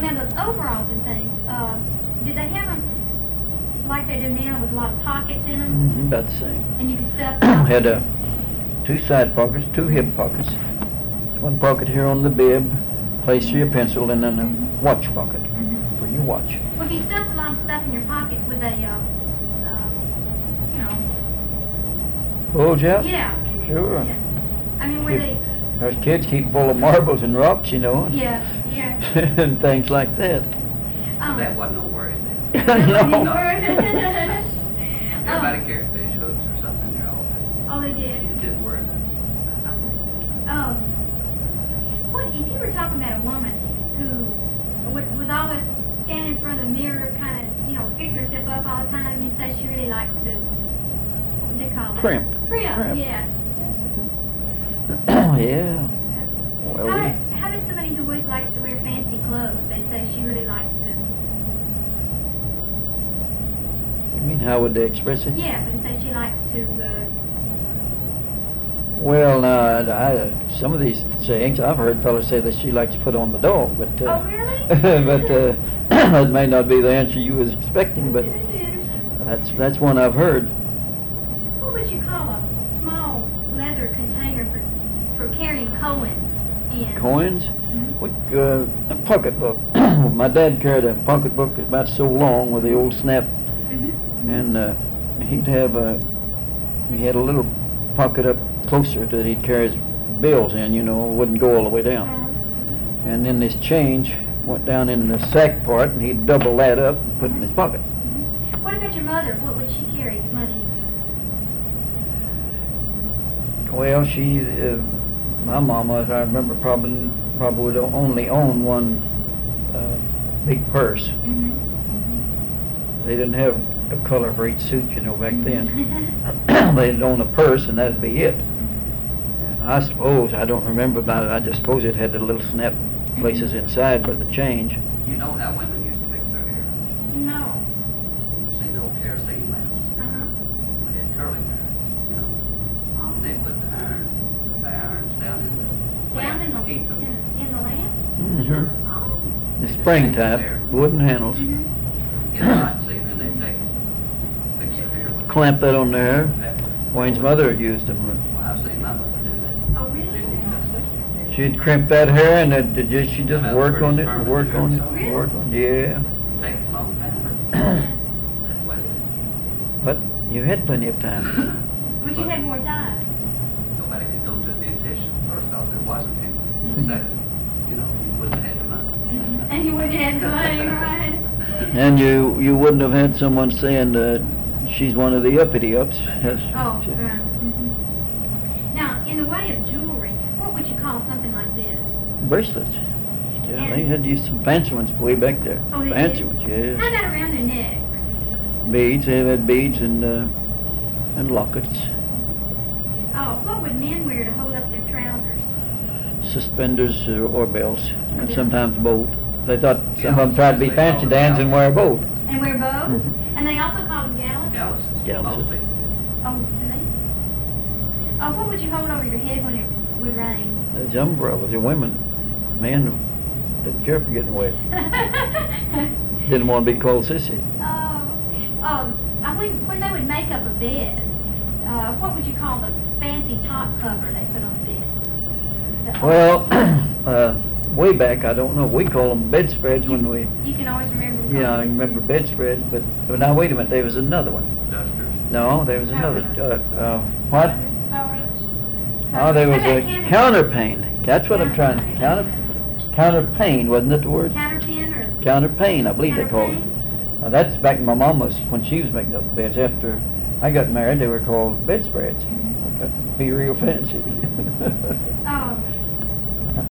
now those overalls and things, did they have them like they do now with a lot of pockets in them? About the same. And you could stuff Had 2 side pockets, 2 hip pockets, 1 pocket here on the bib, place for your pencil, and then a watch pocket for your watch. Well, if you stuffed a lot of stuff in your pockets, would they, you know... Bulge out? Yeah. Sure. Yeah. I mean, were they... Us kids keep full of marbles and rocks, you know. Yeah, yeah. And things like that. That wasn't no worry then. No. Everybody carried fish hooks or something there all the time. Oh, they did? It didn't worry about it. What, if you were talking about a woman who would always stand in front of the mirror, kind of, you know, fix herself up all the time, you'd say she really likes to, what would they call it? Primp. Primp, yeah. Yeah. Well, How did somebody who always likes to wear fancy clothes, they'd say she really likes to? You mean how would they express it? Yeah, but they say she likes to, Well, some of these sayings, I've heard fellas say that she likes to put on the dog, but... oh, really? but that may not be the answer you was expecting, but that's one I've heard. What would you call a small leather container for carrying coins in? Coins? A pocketbook. My dad carried a pocketbook about so long with the old snap, and he had a little pocket up closer that he'd carry his bills in, you know, wouldn't go all the way down. And then this change went down in the sack part, and he'd double that up and put it in his pocket. What about your mother? What would she carry money in? Well, my mama, I remember, probably would only own one big purse. They didn't have a color for each suit, you know, back then. They'd own a purse, and that'd be it. And I suppose, I don't remember about it, I just suppose it had the little snap places inside for the change. You know how women used to fix their hair. No. You've seen the old kerosene lamps. They had curling irons, you know. And they put the irons down in the lamp to heat them. In the lamp? Sure. Oh. The spring type, wooden handles. Get hot, see, and then they take it, fix their hair with it. Clamp that on there. Wayne's mother used them. Well, I've seen my mother do that. Oh, really? She'd crimp that hair, and she'd just Well, work pretty on it, and permanent work on it, hair, so- work on it. Yeah. Takes a long time. That's what it But you had plenty of time. Would you have more time? is. Nobody could go to a beautician. First off, there wasn't any. Second, you know, you wouldn't have had the money. And you wouldn't have the money, right? And you wouldn't have had someone saying she's one of the uppity-ups. Oh, Now, in the way of jewelry, what would you call something like this? Bracelets. Yeah, they had used some fancy ones way back there. Oh, they Fancy did? ones, How yes. about around their neck? Beads, they had beads and lockets. Oh, what would men wear to hold up their trousers? Suspenders or belts, and sometimes both. They thought some of them tried to be fancy dance and wear both. And wear both? And they also call them gallows? Galluses. Mostly. Oh, do they? Oh, what would you hold over your head when it would rain? Those umbrellas, the women, men didn't care for getting wet. Didn't want to be called sissy. When they would make up a bed, what would you call the fancy top cover they put on the bed? Well, way back, I don't know, we call them bedspreads when we... You can always remember. Yeah, I remember bedspreads, but now wait a minute, there was another one. Dusters. No, there was another, what? Oh, Oh, there was a counterpane. That's what I'm trying, counterpane, wasn't it the word? Counterpin or? Counterpane, I believe they called it. Now, that's back in my mama's, when she was making up beds. After I got married, they were called bedspreads. Got to be real fancy. Oh,